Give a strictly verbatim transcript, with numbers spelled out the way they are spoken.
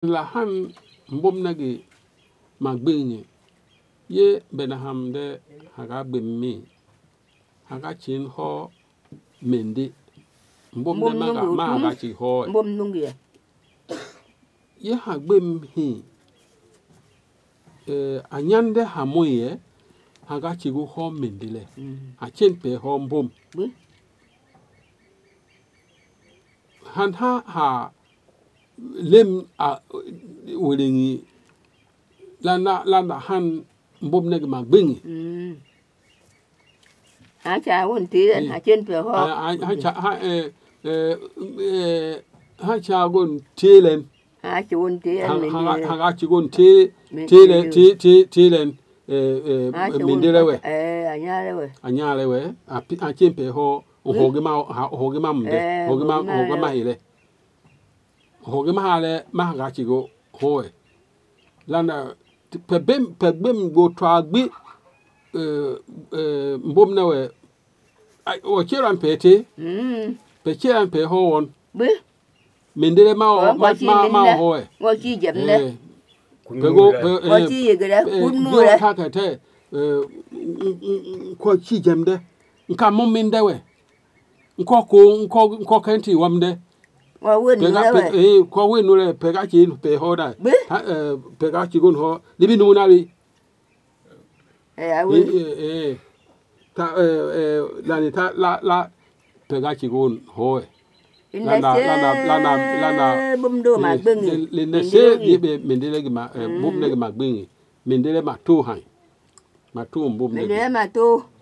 la han mbom nagi magbinyi ye benaham de haga bemmi haga chin ho mendi mbom de maga ma haga chi ho mbom nungi ye hagbem hi eh anyande hamoye haga chi go ho mendile a chen pe ho mbom han ha ha lem a welingi lana lana han mbom negi magbinyi ha cha won ti ha chen pe ho ha cha ha eh eh ha cha gon telen ha chi won ti ha ha ha chi gon te telen te te telen eh eh mendelewe eh anyalewe anyalewe a chen pe ho hoge ma hoge ma mde hoge ma hoge ma ile hoge ma hale ma ga chi go hoe lana pebem pebem go twagbi eh eh mbom na we o chiran pete mm pe chiran pe ho won bi mendele ma ma ma ma hoe ngo chi jem ne pe go ngo chi yegere kun mu le ka ka te eh ko chi jem de nka mo mende we nko ko nko nko kenti wamde ngo wen nu le eh ko wen nu le pe ga chi pe ho da eh pe ga chi gon ho libi nu na ri eh awen eh ta eh eh la ni ta la la pe ga chi gon ho la na la na la na la na bum do ma gbengi le ne se di be mendele gi ma bum ne gi ma gbengi mendele ma to han ma to bum ne mendele ma to